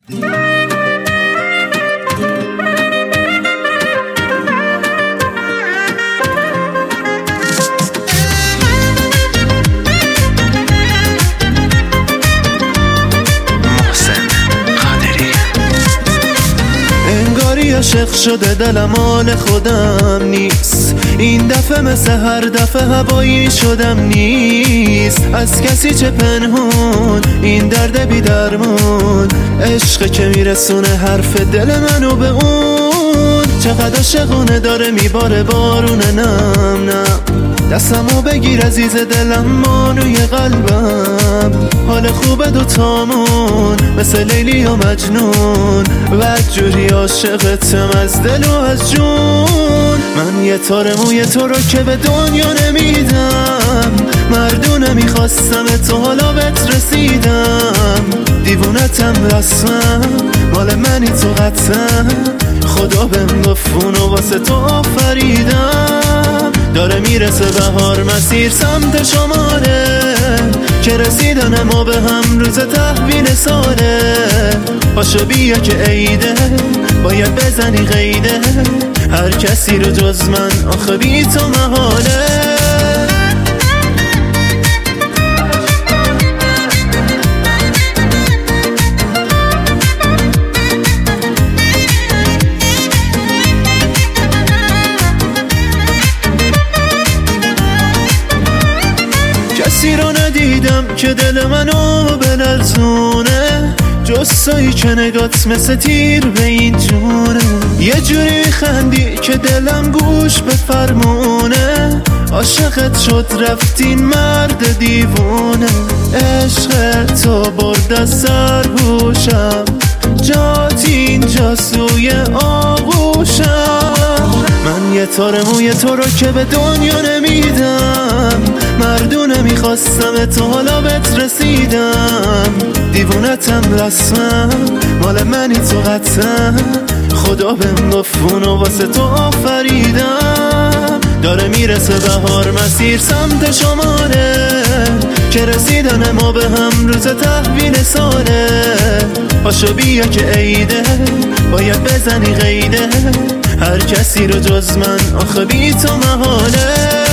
عاشق شده دلم مال خودم نیست، این دفعه مثل هر دفعه هوایی شدم نیست. از کسی چه پنهون این درد بی درمون، عشق که میرسونه حرف دل منو به اون. چقدر عاشقونه داره میباره بارونه، نم نم دستمو بگیر عزیز دلم مانوی قلبم. حال خوبه دوتامون مثل لیلی و مجنون، و جوری عاشقتم از دل و از جون. من یه تار موی تو رو که به دنیا نمیدم، مردونه میخواستم تو حالا بهت رسیدم. دیوونتم رسمم مال منی تو قطعم، خدا بهم گفت اونو واسه تو آفریدم. داره میرسه بهار مسیر سمت شماله، که رسیدن ما به هم روز تحویل ساله. پاشو بیا که عیده باید بزنی قیده، هر کسی رو جز من آخه بی تو محاله. کسی رو ندیدم که دل منو بلرزونه، جز تویی که نگات مثل تیر به این جونه. یه جوری خندی که دلم گوش به فرمونه، عاشقت شد رفتین مرد دیوونه. عشق تو برد از سرهوشم، جات اینجا سوی آغوشم. من یه تار موی تو رو که به دنیا نمیدم، مردونه میخواستم تو حالا بهت رسیدم. دیوونتم رسمم مال منی تو قطعم، خدا بهم گفت اونو واسه تو آفریدم. داره میرسه بهار مسیر سمت شماله، که رسیدن ما به هم روز تحویل ساله. پاشو بیا که عیده باید بزنی قیده، هر کسی رو جز من آخه بی تو محاله.